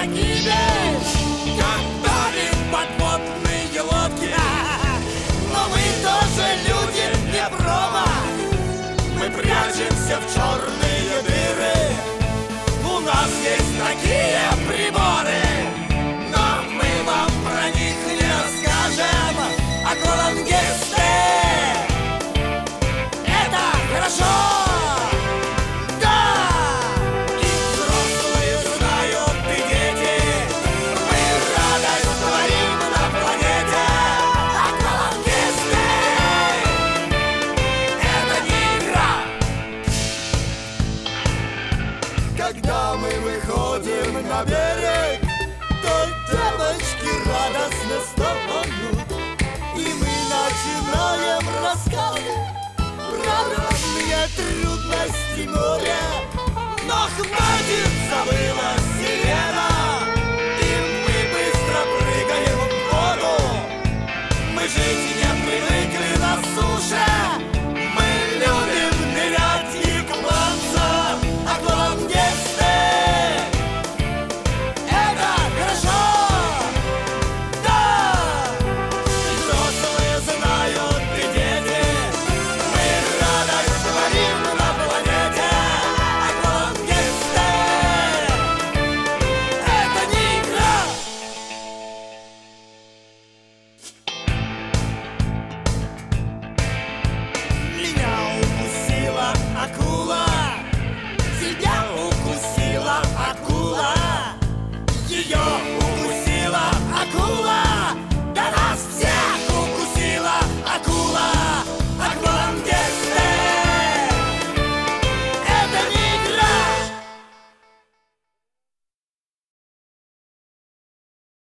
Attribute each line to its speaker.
Speaker 1: погибель, как тонет подводные лодки. Но мы тоже люди, не промо. Мы прячемся в черные дыры. У нас есть такие приборы, но мы вам про них не расскажем. Аквалангисты — это хорошо. Когда мы выходим на берег, то девочки радостно встают, и мы начинаем рассказы про разные трудности моря. Но хватит, забыла